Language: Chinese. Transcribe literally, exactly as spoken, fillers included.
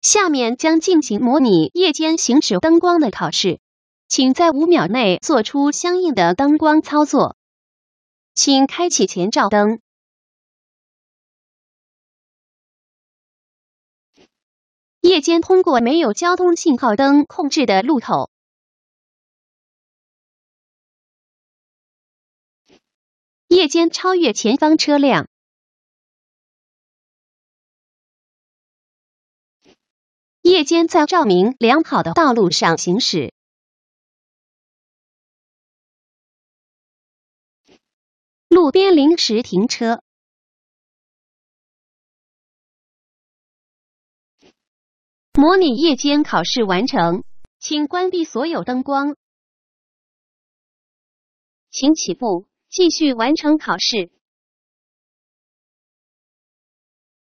下面将进行模拟夜间行驶灯光的考试，请在五秒内做出相应的灯光操作。请开启前照灯。夜间通过没有交通信号灯控制的路口。夜间超越前方车辆。夜间在照明良好的道路上行驶。路边临时停车。模拟夜间考试完成，请关闭所有灯光。请起步，继续完成考试。